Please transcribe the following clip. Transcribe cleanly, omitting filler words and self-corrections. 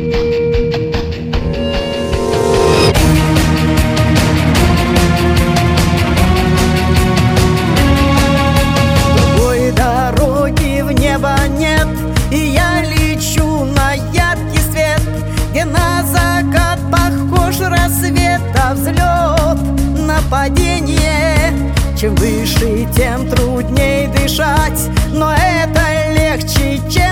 Другой дороги в небо нет, и я лечу на яркий свет, где на закат похож рассвет, а взлет на падение. Чем выше, тем трудней дышать, но это легче, чем